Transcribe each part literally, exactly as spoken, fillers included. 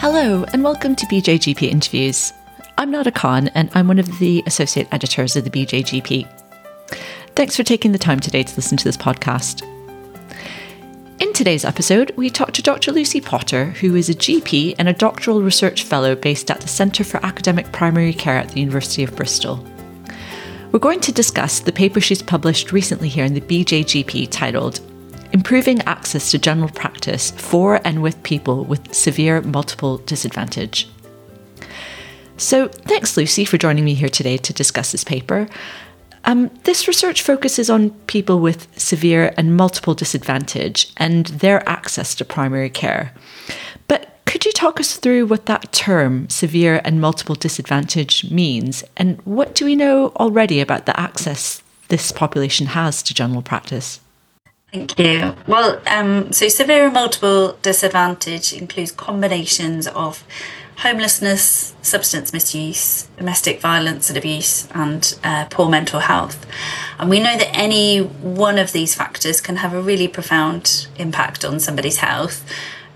Hello and welcome to B J G P Interviews. I'm Nada Khan and I'm one of the associate editors of the B J G P. Thanks for taking the time today to listen to this podcast. In today's episode, we talk to Doctor Lucy Potter, who is a G P and a doctoral research fellow based at the Centre for Academic Primary Care at the University of Bristol. We're going to discuss the paper she's published recently here in the B J G P titled Improving Access to General Practice for and with People with Severe Multiple Disadvantage. So thanks, Lucy, for joining me here today to discuss this paper. Um, this research focuses on people with severe and multiple disadvantage and their access to primary care. But could you talk us through what that term, severe and multiple disadvantage, means, and what do we know already about the access this population has to general practice? Thank you. Well, um, so severe and multiple disadvantage includes combinations of homelessness, substance misuse, domestic violence and abuse, and uh, poor mental health. And we know that any one of these factors can have a really profound impact on somebody's health.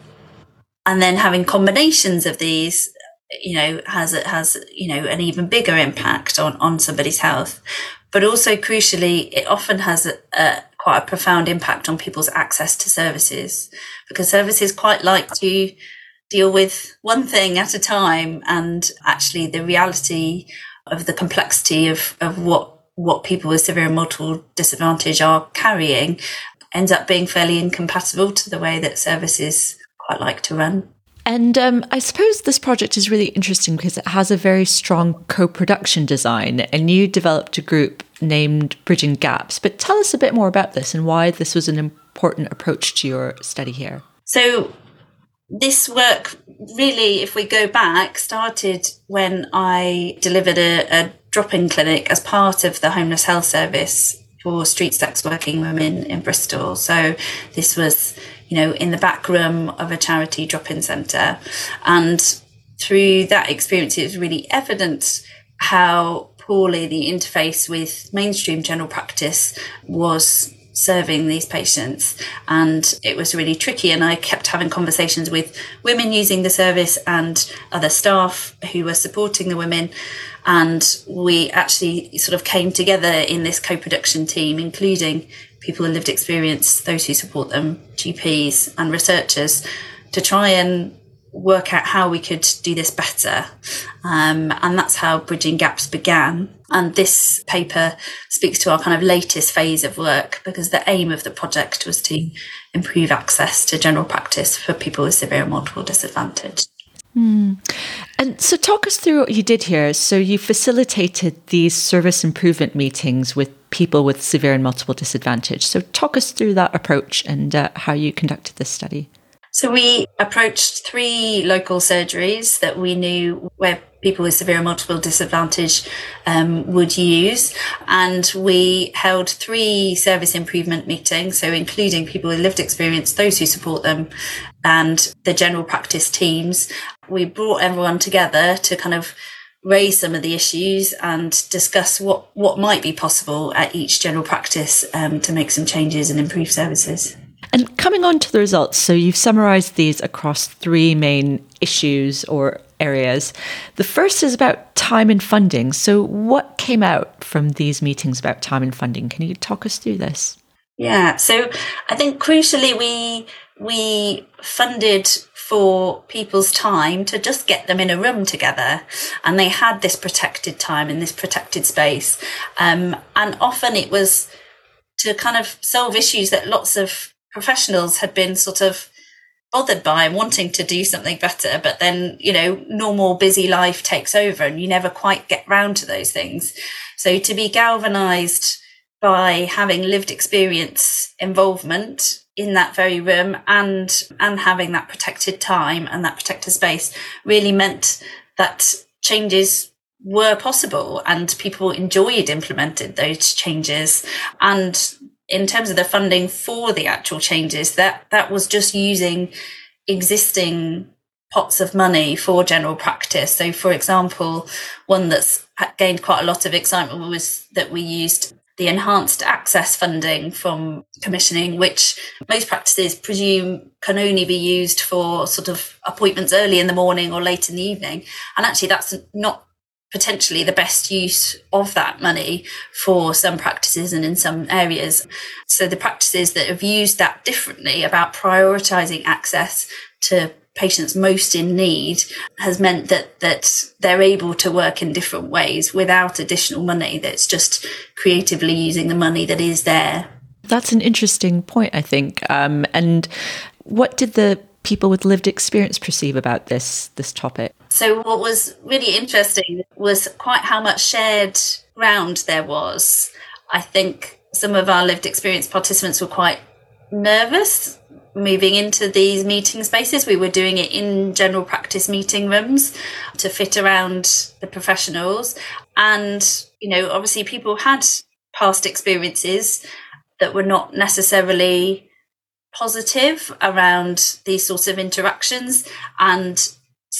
And then having combinations of these, you know, has has you know an even bigger impact on, on somebody's health. But also crucially, it often has a, a quite a profound impact on people's access to services, because services quite like to deal with one thing at a time, and actually the reality of the complexity of, of what, what people with severe and multiple disadvantage are carrying ends up being fairly incompatible to the way that services quite like to run. And um, I suppose this project is really interesting because it has a very strong co-production design, and you developed a group named Bridging Gaps. But tell us a bit more about this and why this was an important approach to your study here. So this work really, if we go back, started when I delivered a, a drop-in clinic as part of the Homeless Health Service for street sex working women in Bristol. So this was, you know, in the back room of a charity drop-in centre. And through that experience, it was really evident how poorly the interface with mainstream general practice was serving these patients. And it was really tricky. And I kept having conversations with women using the service and other staff who were supporting the women. And we actually sort of came together in this co-production team, including people with lived experience, those who support them, G Ps and researchers, to try and work out how we could do this better. Um, and that's how Bridging Gaps began. And this paper speaks to our kind of latest phase of work, because the aim of the project was to improve access to general practice for people with severe and multiple disadvantage. Hmm. And so talk us through what you did here. So you facilitated these service improvement meetings with people with severe and multiple disadvantage. So talk us through that approach and uh, how you conducted this study. So we approached three local surgeries that we knew where people with severe and multiple disadvantage um, would use. And we held three service improvement meetings, so including people with lived experience, those who support them, and the general practice teams. We brought everyone together to kind of raise some of the issues and discuss what, what might be possible at each general practice um, to make some changes and improve services. And coming on to the results, so you've summarised these across three main issues or areas. The first is about time and funding. So what came out from these meetings about time and funding? Can you talk us through this? Yeah, so I think crucially we we funded for people's time to just get them in a room together, and they had this protected time in this protected space. Um, and often it was to kind of solve issues that lots of professionals had been sort of bothered by and wanting to do something better, but then, you know, normal busy life takes over and you never quite get round to those things. So to be galvanised by having lived experience involvement in that very room and and having that protected time and that protected space really meant that changes were possible and people enjoyed implementing those changes. And in terms of the funding for the actual changes, that that was just using existing pots of money for general practice. So, for example, one that's gained quite a lot of excitement was that we used the enhanced access funding from commissioning, which most practices presume can only be used for sort of appointments early in the morning or late in the evening. And actually that's not potentially the best use of that money for some practices and in some areas. So the practices that have used that differently about prioritising access to patients most in need has meant that that they're able to work in different ways without additional money. That's just creatively using the money that is there. That's an interesting point, I think. Um, and what did the people with lived experience perceive about this this topic? So what was really interesting was quite how much shared ground there was. I think some of our lived experience participants were quite nervous moving into these meeting spaces. We were doing it in general practice meeting rooms to fit around the professionals. And, you know, obviously people had past experiences that were not necessarily positive around these sorts of interactions. And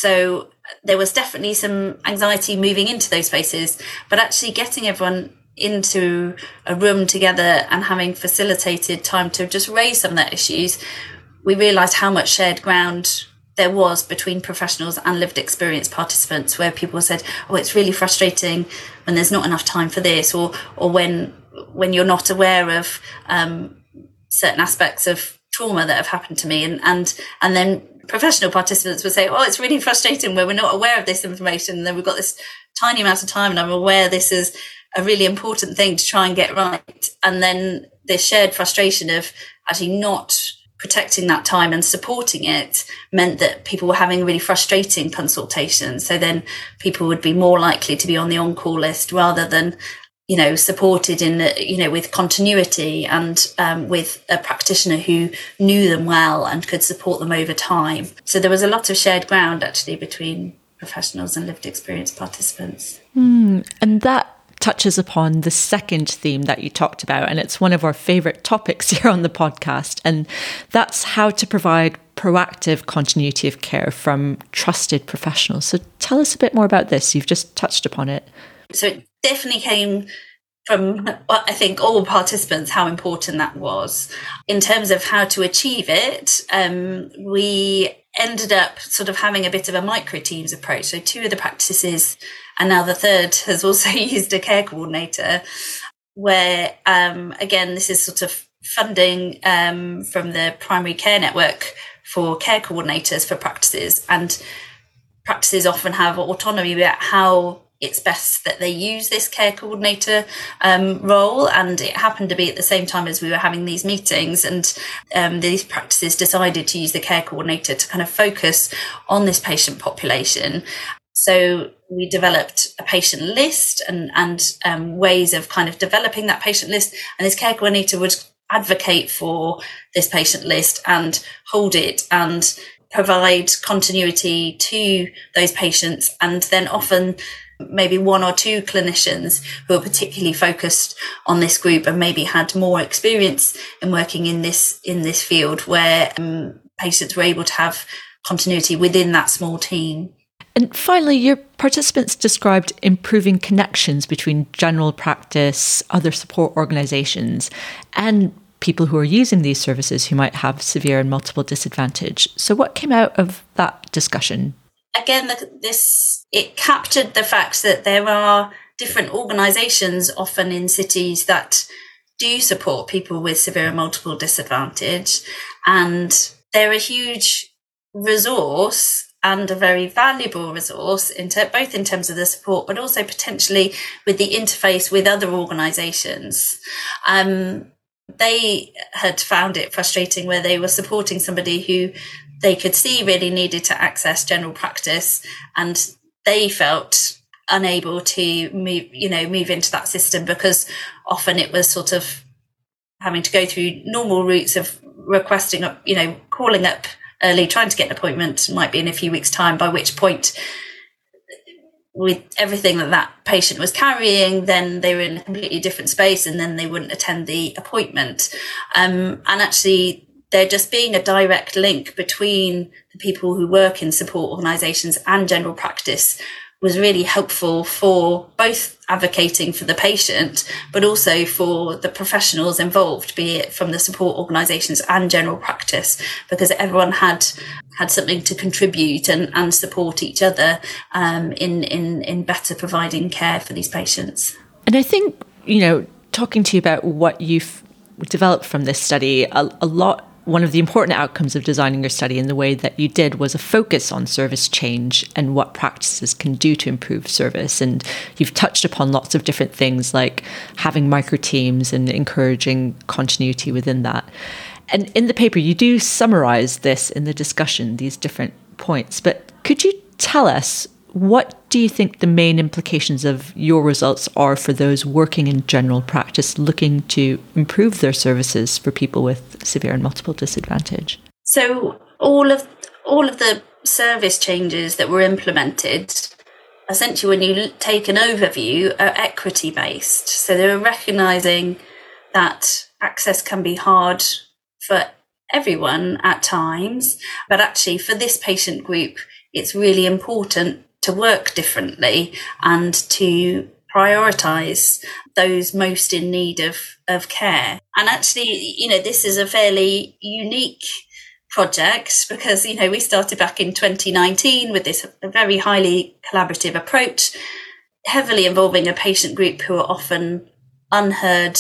so there was definitely some anxiety moving into those spaces, but actually getting everyone into a room together and having facilitated time to just raise some of their issues, we realised how much shared ground there was between professionals and lived experience participants, where people said, oh, it's really frustrating when there's not enough time for this, or or when when you're not aware of um, certain aspects of trauma that have happened to me. And, and, and then professional participants would say, oh, it's really frustrating when we're not aware of this information. And then we've got this tiny amount of time and I'm aware this is a really important thing to try and get right. And then this shared frustration of actually not protecting that time and supporting it meant that people were having really frustrating consultations. So then people would be more likely to be on the on-call list rather than, you know, supported in, you know, with continuity and um, with a practitioner who knew them well and could support them over time. So there was a lot of shared ground actually between professionals and lived experience participants. Mm, and that touches upon the second theme that you talked about, and it's one of our favourite topics here on the podcast, and that's how to provide proactive continuity of care from trusted professionals. So tell us a bit more about this. You've just touched upon it. So it definitely came from, I think, all participants, how important that was. In terms of how to achieve it, um, we ended up sort of having a bit of a micro teams approach. So two of the practices, and now the third has also used a care coordinator, where, um, again, this is sort of funding um, from the primary care network for care coordinators for practices. And practices often have autonomy about how it's best that they use this care coordinator um, role. And it happened to be at the same time as we were having these meetings, and um, these practices decided to use the care coordinator to kind of focus on this patient population. So we developed a patient list and, and um, ways of kind of developing that patient list. And this care coordinator would advocate for this patient list and hold it and provide continuity to those patients, and then often maybe one or two clinicians who are particularly focused on this group and maybe had more experience in working in this in this field, where um, patients were able to have continuity within that small team. And finally, your participants described improving connections between general practice, other support organisations, and people who are using these services who might have severe and multiple disadvantage. So what came out of that discussion? Again, the, this it captured the fact that there are different organisations often in cities that do support people with severe and multiple disadvantage, and they're a huge resource and a very valuable resource, in ter- both in terms of the support, but also potentially with the interface with other organisations. Um, they had found it frustrating where they were supporting somebody who they could see really needed to access general practice, and they felt unable to move, you know, move into that system because often it was sort of having to go through normal routes of requesting up, you know, calling up early, trying to get an appointment, might be in a few weeks' time, by which point, with everything that that patient was carrying, then they were in a completely different space and then they wouldn't attend the appointment. Um, and actually, there just being a direct link between the people who work in support organisations and general practice was really helpful for both advocating for the patient, but also for the professionals involved, be it from the support organisations and general practice, because everyone had had something to contribute and, and support each other um, in, in, in better providing care for these patients. And I think, you know, talking to you about what you've developed from this study, a, a lot one of the important outcomes of designing your study in the way that you did was a focus on service change and what practices can do to improve service. And you've touched upon lots of different things like having micro teams and encouraging continuity within that. And in the paper, you do summarize this in the discussion, these different points. But could you tell us, what do you think the main implications of your results are for those working in general practice looking to improve their services for people with severe and multiple disadvantage? So all of all of the service changes that were implemented, essentially when you take an overview, are equity based. So they were recognising that access can be hard for everyone at times, but actually for this patient group, it's really important to work differently and to prioritise those most in need of, of care. And actually, you know, this is a fairly unique project because, you know, we started back in twenty nineteen with this very highly collaborative approach, heavily involving a patient group who are often unheard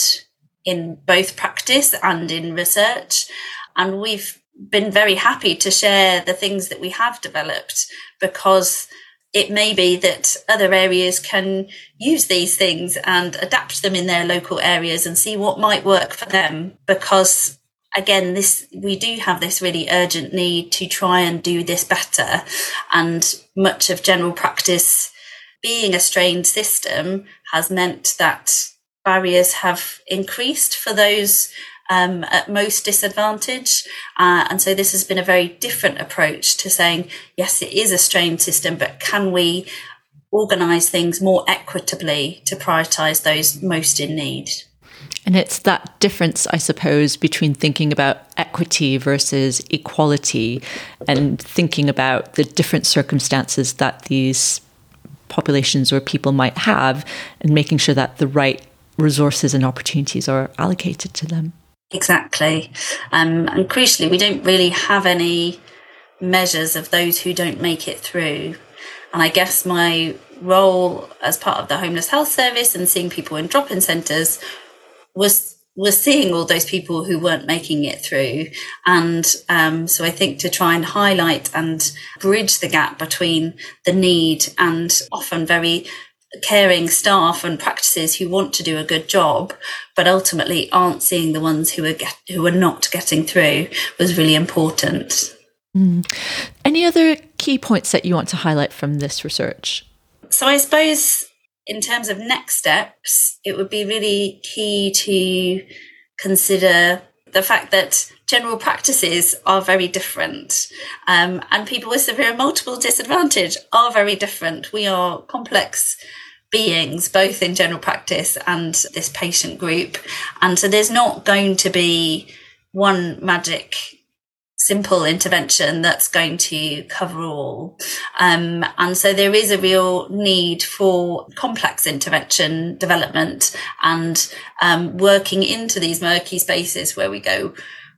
in both practice and in research. And we've been very happy to share the things that we have developed, because it may be that other areas can use these things and adapt them in their local areas and see what might work for them. Because again, this we do have this really urgent need to try and do this better. And much of general practice being a strained system has meant that barriers have increased for those Um, at most disadvantage. Uh, and so this has been a very different approach to saying, yes, it is a strained system, but can we organise things more equitably to prioritise those most in need? And it's that difference, I suppose, between thinking about equity versus equality and thinking about the different circumstances that these populations or people might have and making sure that the right resources and opportunities are allocated to them. Exactly. Um, and crucially, we don't really have any measures of those who don't make it through. And I guess my role as part of the Homeless Health Service and seeing people in drop-in centres was was seeing all those people who weren't making it through. And um, so I think to try and highlight and bridge the gap between the need and often very caring staff and practices who want to do a good job, but ultimately aren't seeing the ones who are get, who are not getting through, was really important. Mm. Any other key points that you want to highlight from this research? So I suppose in terms of next steps, it would be really key to consider the fact that general practices are very different, um, and people with severe and multiple disadvantage are very different. We are complex beings, both in general practice and this patient group. And so there's not going to be one magic simple intervention that's going to cover all. Um, and so there is a real need for complex intervention development and um, working into these murky spaces where we go,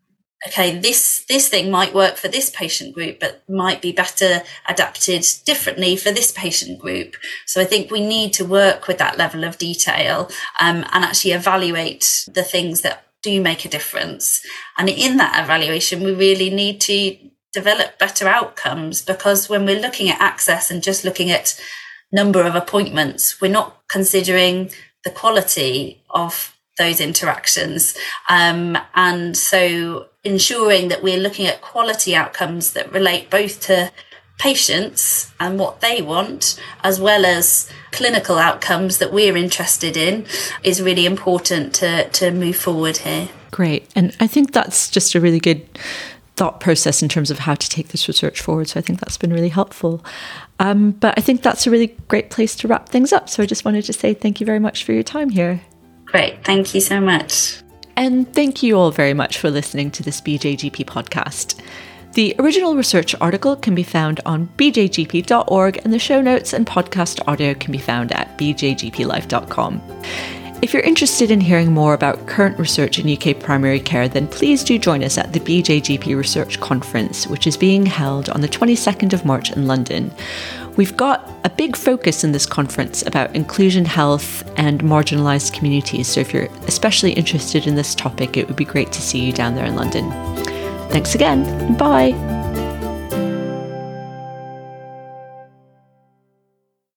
okay, this this thing might work for this patient group, but might be better adapted differently for this patient group. So I think we need to work with that level of detail um, and actually evaluate the things that do make a difference. And in that evaluation, we really need to develop better outcomes, because when we're looking at access and just looking at number of appointments, we're not considering the quality of those interactions. Um, and so ensuring that we're looking at quality outcomes that relate both to patients and what they want, as well as clinical outcomes that we're interested in, is really important to, to move forward here. Great. And I think that's just a really good thought process in terms of how to take this research forward. So I think that's been really helpful. Um, but I think that's a really great place to wrap things up. So I just wanted to say thank you very much for your time here. Great. Thank you so much. And thank you all very much for listening to this B J G P podcast. The original research article can be found on b j g p dot org, and the show notes and podcast audio can be found at b j g p life dot com. If you're interested in hearing more about current research in U K primary care, then please do join us at the B J G P Research Conference, which is being held on the twenty-second of March in London. We've got a big focus in this conference about inclusion health and marginalised communities, so if you're especially interested in this topic, it would be great to see you down there in London. Thanks again, and bye!